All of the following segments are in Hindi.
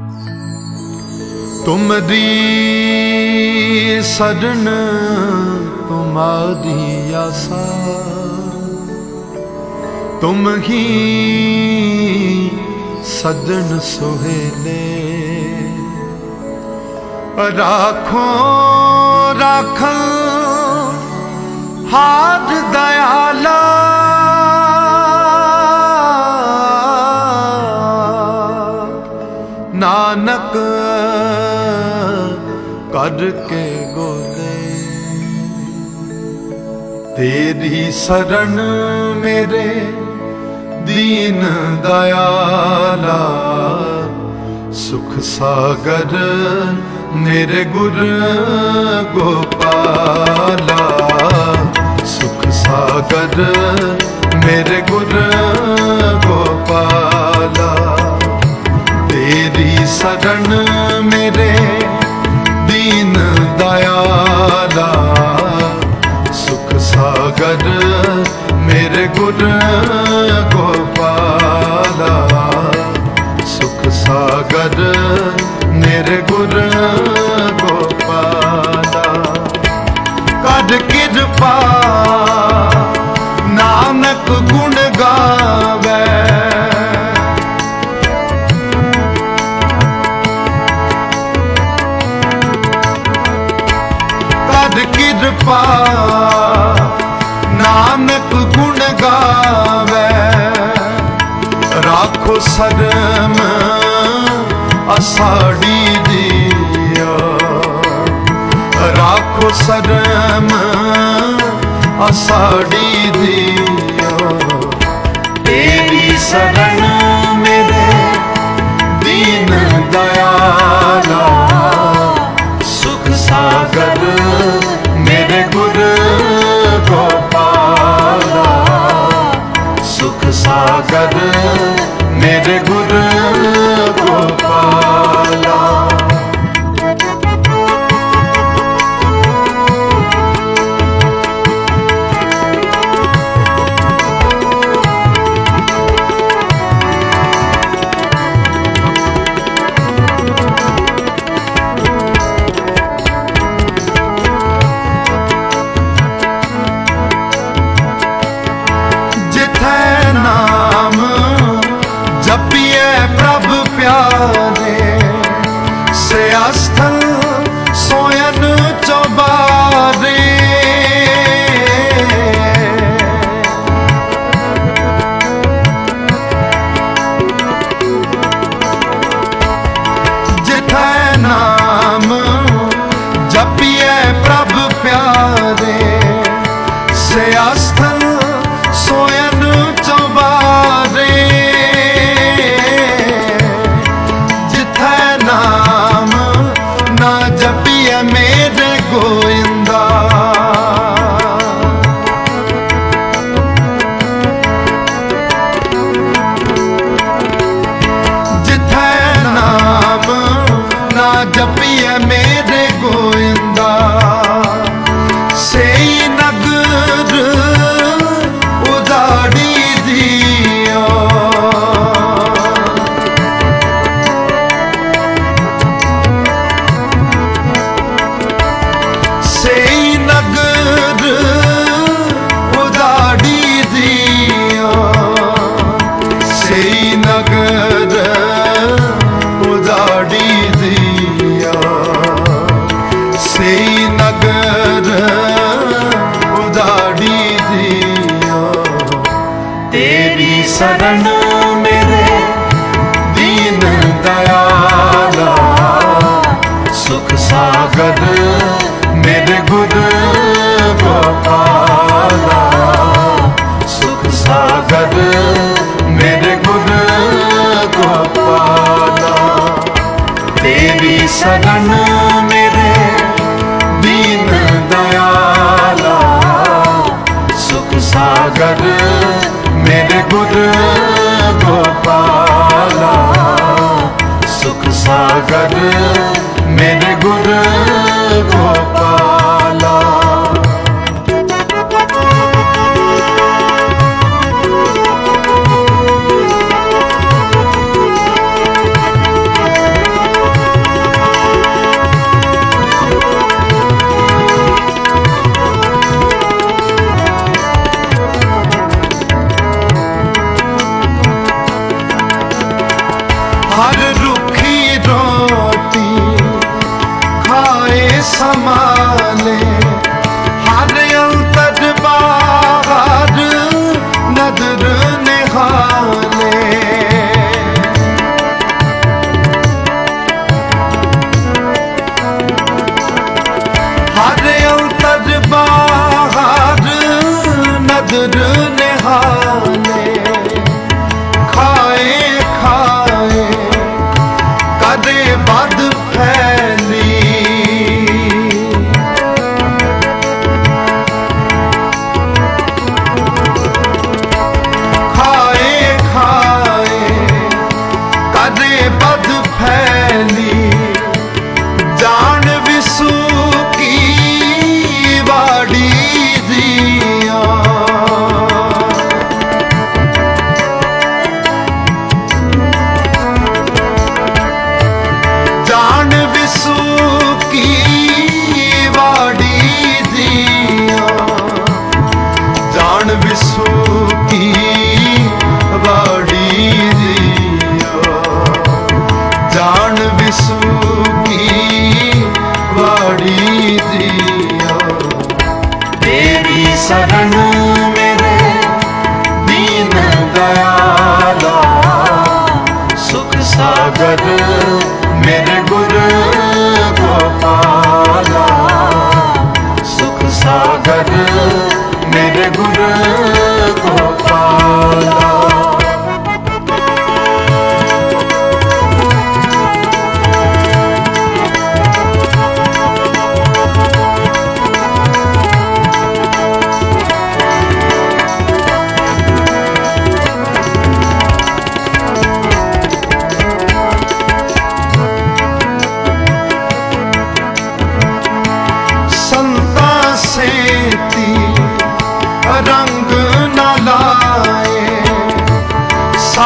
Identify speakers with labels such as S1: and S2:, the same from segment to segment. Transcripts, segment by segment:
S1: तुमरी सजन तुम्हारी आसा, तुम ही सजन सुहेले। राखो राखन हाथ दयाला, नानक करके गोले। तेरी शरण मेरे दीन दयाला, सुख सागर मेरे गुर गोपाला। सुख सागर मेरे गुर गोपाला। तेरी शरण मेरे दीन दयाला, सुख सागर मेरे गुर गोपाला। सुख सागर मेरे गुर गोपाला। कर कृपा नानक गुण गावे, कृपा नानक गुण गावे। राखो शर्म असाड़ी दिया, राखो शर्म असाड़ी दिया। तेरी शरण मेरे दीन दयाला, सुख सागर मेरे गुर गोपाला। सुख सागर मेरे गुर गोपाला। से आस्थल सोयन चौबारे, जिथे नाम जपिए प्रभु प्यारे। से आस्थल सोयन चौबारे, जपिए मेरे गोविंदा। जिथे नाम ना जपिए मेरे गोविंदा, से नगर उजाड़ी दियो। नगर उजाड़ी दियो, से नगर उजाड़ी दिया। से नगर उजाड़ी दिया। तेरी शरण मेरे दीन दयाला, सुख सागर मेरे गुर गोपाला। सुख सागर मेरे गुर गोपाला। तेरी शरण मेरे दीन दयाला, सुख सागर मेरे गुर गोपाला। सुख सागर मेरे गुर गोपाला।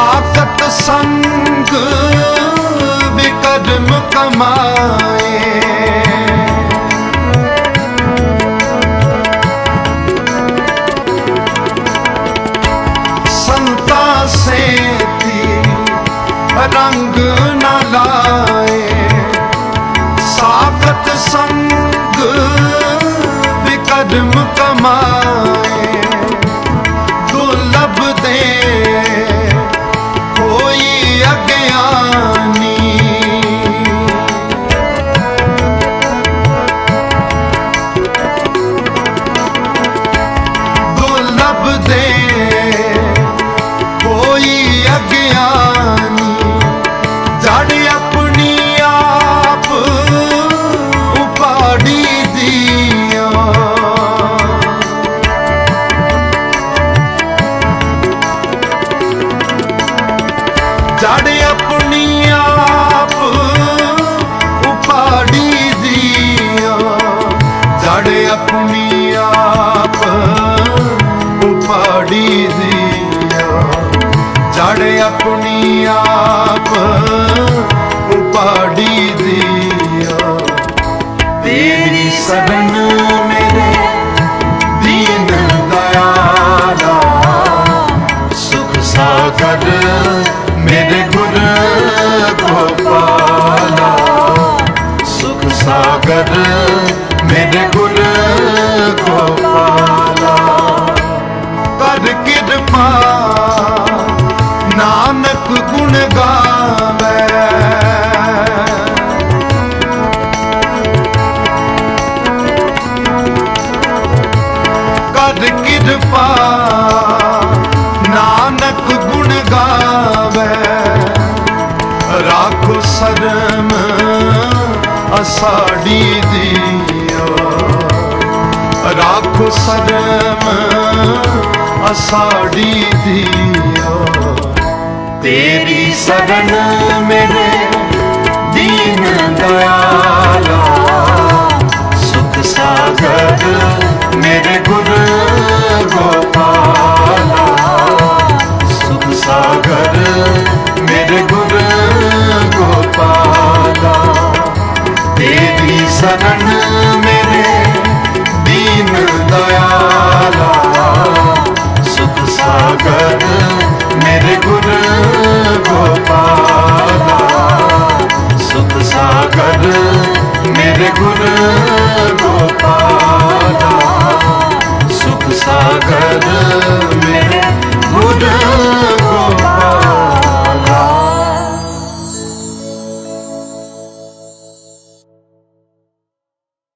S1: साकत संग विकर्म कमाए, संता से रंग न लाए। साकत संग विकर्म कमाए, दुर्लभ दे कोई अज्ञानी। दुर्लभ दे कोई अज्ञानी, जड़ अपनी आप उपाड़ी दिया। जड़ अपनी आप उपाड़ी दिया, जड़ अपनी आप उपाड़ी दिया, जड़ अपनी आप उपाड़ी दिया। तेरी शरण मेरे दीन दयाला, सुख सागर मेरे गुर गोपाला, सुख सागर मेरे गुर गोपाला। कर कृपा नानक गुण गावे, कर कृपा नानक गुण गावे। राखो शर्म असाड़ी दिया, राखो शर्म असाड़ी दिया। तेरी शरण मेरे दीन दयाला, सुख सागर मेरे गुर गोपाला, सुख सागर मेरे गुर गोपाला। तेरी शरण मेरे दीन दयाला, सुख सागर मेरे गुर गोपाला, सुख सागर मेरे गुर गोपाला, सुख सागर